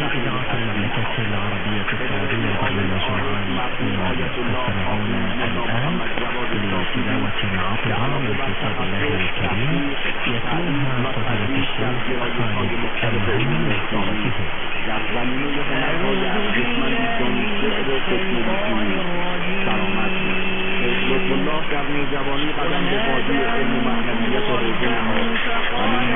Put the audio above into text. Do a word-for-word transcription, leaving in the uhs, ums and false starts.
إذاعة المملكة العربية السعودية برنامج العام تستمعون الآن لتلاوة عطرة من كتاب الله الكريم يتلوها فضيلة الشيخ خالد المهيمن وصوته. حزب الله در نوجوانی قدم به بازی علم و معنویت و حوزه نهاد و